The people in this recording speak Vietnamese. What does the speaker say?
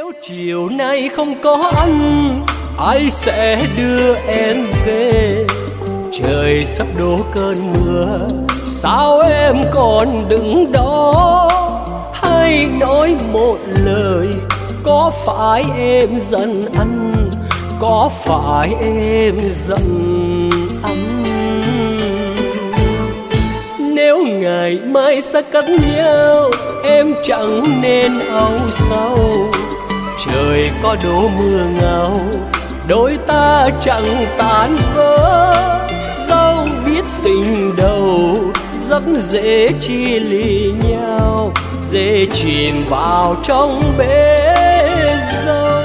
Nếu chiều nay không có anh, ai sẽ đưa em về? Trời sắp đổ cơn mưa, sao em còn đứng đó? Hãy nói một lời, có phải em giận anh? Có phải em giận anh? Nếu ngày mai xa cách nhau, em chẳng nên âu sầu. Trời có đổ mưa ngao, đôi ta chẳng tan vỡ. Dẫu biết tình đầu rất dễ chia ly nhau, dễ chìm vào trong bể dâu.